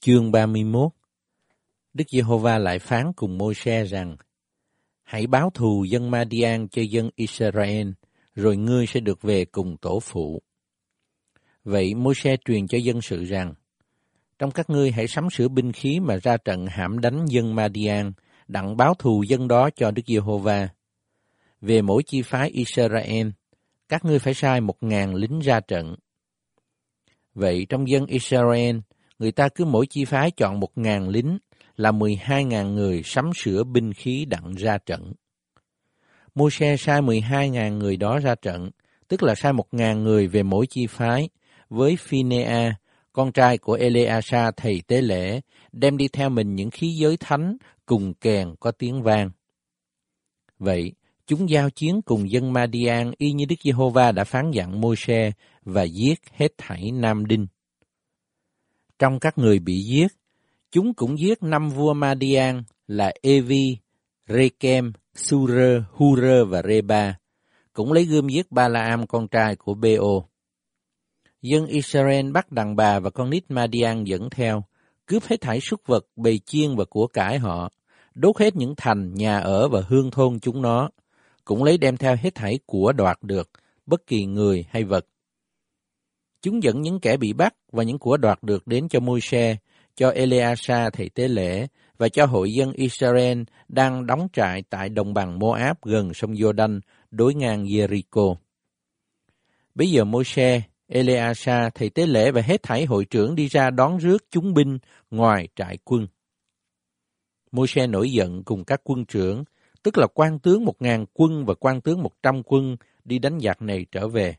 Chương 31. Đức Giê-hô-va lại phán cùng Môi-se rằng: Hãy báo thù dân Ma-đi-an cho dân Israel, rồi ngươi sẽ được về cùng tổ phụ. Vậy Môi-se truyền cho dân sự rằng: Trong các ngươi hãy sắm sửa binh khí mà ra trận hãm đánh dân Ma-đi-an, đặng báo thù dân đó cho Đức Giê-hô-va. Về mỗi chi phái Israel, các ngươi phải sai 1.000 lính ra trận. Vậy trong dân Israel, người ta cứ mỗi chi phái chọn 1.000 lính, là 12.000 người sắm sửa binh khí đặng ra trận. Môi-se sai 12.000 người đó ra trận, tức là sai 1.000 người về mỗi chi phái, với Phi-nê-a, con trai của Ê-lê-a-sa thầy tế lễ, đem đi theo mình những khí giới thánh cùng kèn có tiếng vang. Vậy, chúng giao chiến cùng dân Ma-đi-an y như Đức Giê-hô-va đã phán dặn Môi-se và giết hết thảy nam đinh. Trong các người bị giết, chúng cũng giết 5 vua Ma-đi-an là Ê-vi, Rê-kem, Su-rơ, Hu-rơ và Rê-ba, cũng lấy gươm giết Ba-la-am con trai của Bê-ô. Dân Israel bắt đàn bà và con nít Ma-đi-an dẫn theo, cướp hết thảy súc vật, bầy chiên và của cải họ, đốt hết những thành, nhà ở và hương thôn chúng nó, cũng lấy đem theo hết thảy của đoạt được, bất kỳ người hay vật. Chúng dẫn những kẻ bị bắt và những của đoạt được đến cho Môi-se, cho Ê-lê-a-sa thầy tế lễ và cho hội dân Israel đang đóng trại tại đồng bằng Mô-áp gần sông Giô-đanh đối ngang Giê-ri-cô. Bây giờ Môi-se, Ê-lê-a-sa thầy tế lễ và hết thảy hội trưởng đi ra đón rước chúng binh ngoài trại quân. Môi-se nổi giận cùng các quân trưởng, tức là quan tướng 1.000 quân và quan tướng 100 quân đi đánh giặc này trở về.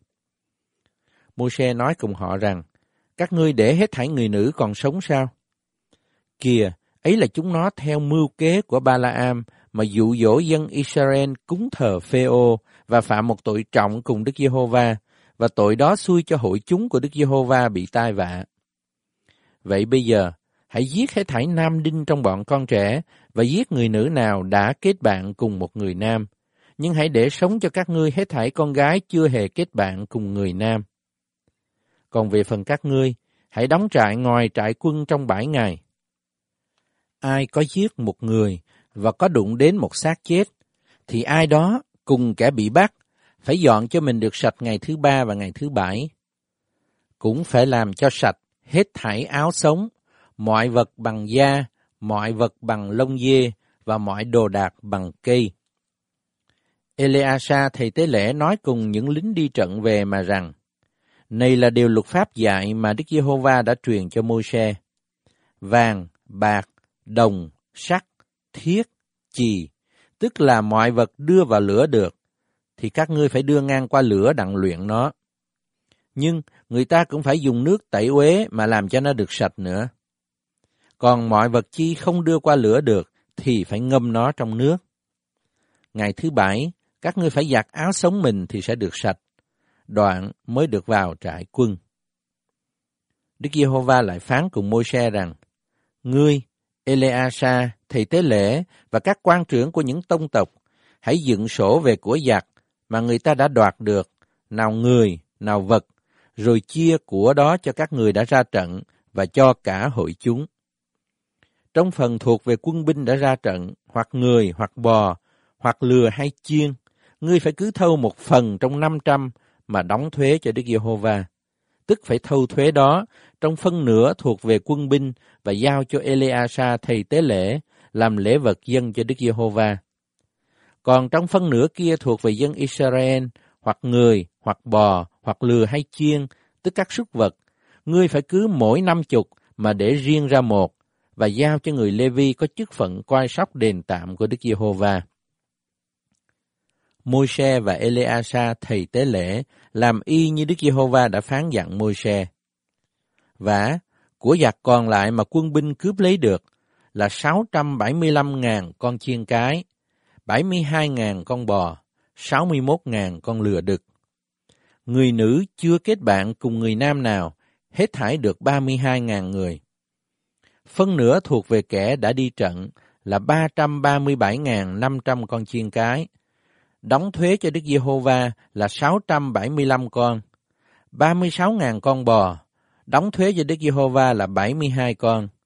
Môi-se nói cùng họ rằng: Các ngươi để hết thảy người nữ còn sống sao? Kìa, ấy là chúng nó theo mưu kế của Ba-la-am mà dụ dỗ dân Israel cúng thờ Phê-ô và phạm một tội trọng cùng Đức Giê-hô-va, và tội đó xui cho hội chúng của Đức Giê-hô-va bị tai vạ. Vậy bây giờ, hãy giết hết thảy nam đinh trong bọn con trẻ và giết người nữ nào đã kết bạn cùng một người nam, nhưng hãy để sống cho các ngươi hết thảy con gái chưa hề kết bạn cùng người nam. Còn về phần các ngươi, hãy đóng trại ngoài trại quân trong 7 ngày. Ai có giết một người và có đụng đến một xác chết, thì ai đó cùng kẻ bị bắt phải dọn cho mình được sạch ngày thứ 3 và ngày thứ 7. Cũng phải làm cho sạch hết thảy áo sống, mọi vật bằng da, mọi vật bằng lông dê và mọi đồ đạc bằng cây. Ê-lê-a-sa thầy tế lễ nói cùng những lính đi trận về mà rằng: Này là điều luật pháp dạy mà Đức Giê-hô-va đã truyền cho Môi-se. Vàng, bạc, đồng, sắt, thiết, chì, tức là mọi vật đưa vào lửa được, thì các ngươi phải đưa ngang qua lửa đặng luyện nó. Nhưng người ta cũng phải dùng nước tẩy uế mà làm cho nó được sạch nữa. Còn mọi vật chi không đưa qua lửa được thì phải ngâm nó trong nước. Ngày thứ 7, các ngươi phải giặt áo sống mình thì sẽ được sạch, đoạn mới được vào trại quân. Đức Giê-hô-va lại phán cùng Môi-se rằng: Ngươi, Ê-lê-a-sa, thầy tế lễ và các quan trưởng của những tông tộc, hãy dựng sổ về của giặc mà người ta đã đoạt được, nào người, nào vật, rồi chia của đó cho các người đã ra trận và cho cả hội chúng. Trong phần thuộc về quân binh đã ra trận, hoặc người, hoặc bò, hoặc lừa hay chiên, ngươi phải cứ thâu một phần trong 500 mà đóng thuế cho Đức Giê-hô-va, tức phải thâu thuế đó trong phân nửa thuộc về quân binh và giao cho Ê-lê-a-sa thầy tế lễ làm lễ vật dâng cho Đức Giê-hô-va. Còn trong phân nửa kia thuộc về dân Israel, hoặc người, hoặc bò, hoặc lừa hay chiên, tức các súc vật, ngươi phải cứ mỗi 50 mà để riêng ra một, và giao cho người Lê-vi có chức phận coi sóc đền tạm của Đức Giê-hô-va. Môi-se và Ê-lê-a-sa thầy tế lễ làm y như Đức Giê-hô-va đã phán dặn Môi-se. Và của giặc còn lại mà quân binh cướp lấy được là 675.000 con chiên cái, 72.000 con bò, 61.000 con lừa đực. Người nữ chưa kết bạn cùng người nam nào, hết thảy được 32.000 người. Phân nửa thuộc về kẻ đã đi trận là 337.500 con chiên cái. Đóng thuế cho Đức Giê-hô-va là 675 con, 36.000 con bò, đóng thuế cho Đức Giê-hô-va là 72 con,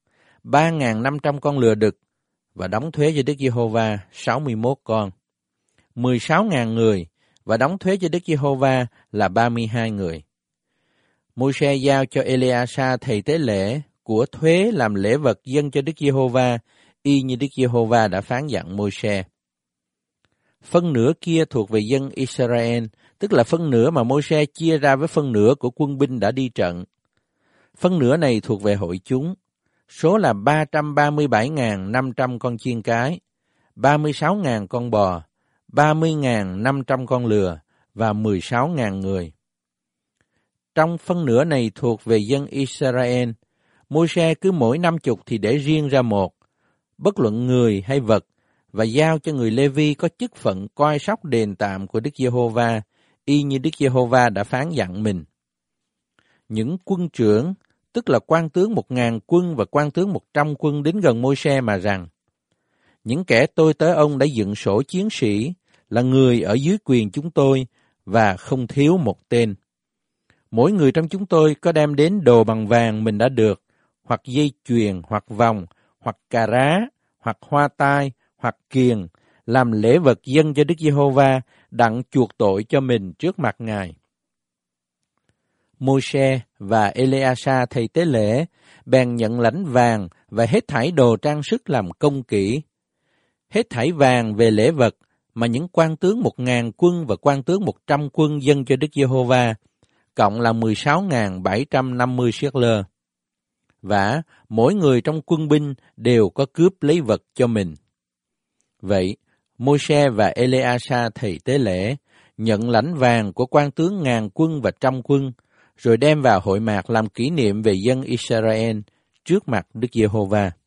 3.500 con lừa đực và đóng thuế cho Đức Giê-hô-va 61 con. 16.000 người và đóng thuế cho Đức Giê-hô-va là 32 người. Môi-se giao cho Ê-li-a-sa thầy tế lễ của thuế làm lễ vật dâng cho Đức Giê-hô-va, y như Đức Giê-hô-va đã phán dặn Môi-se. Phân nửa kia thuộc về dân Israel, tức là phân nửa mà Môi-se chia ra với phân nửa của quân binh đã đi trận. Phân nửa này thuộc về hội chúng, số là 337.500 con chiên cái, 36.000 con bò, 30.500 con lừa và 16.000 người. Trong phân nửa này thuộc về dân Israel, Môi-se cứ mỗi 50 thì để riêng ra một, bất luận người hay vật, và giao cho người Lê-vi có chức phận coi sóc đền tạm của Đức Giê-hô-va, y như Đức Giê-hô-va đã phán dặn mình. Những quân trưởng, tức là quan tướng 1.000 quân và quan tướng 100 quân đến gần Môi-se mà rằng: những kẻ tôi tới ông đã dựng sổ chiến sĩ, là người ở dưới quyền chúng tôi, và không thiếu một tên. Mỗi người trong chúng tôi có đem đến đồ bằng vàng mình đã được, hoặc dây chuyền, hoặc vòng, hoặc cà rá, hoặc hoa tai, hoặc kiềng, làm lễ vật dâng cho Đức Giê-hô-va, đặng chuộc tội cho mình trước mặt Ngài. Môi-se và Ê-li-a-sa thầy tế lễ bèn nhận lãnh vàng và hết thảy đồ trang sức làm công kỹ. Hết thảy vàng về lễ vật mà những quan tướng 1.000 quân và quan tướng 100 quân dâng cho Đức Giê-hô-va, cộng là 16.750 siết-lơ. Và mỗi người trong quân binh đều có cướp lấy vật cho mình. Vậy, Môi-se và Ê-li-a-sa thầy tế lễ nhận lãnh vàng của quan tướng 1.000 quân và 100 quân, rồi đem vào hội mạc làm kỷ niệm về dân Israel trước mặt Đức Giê-hô-va.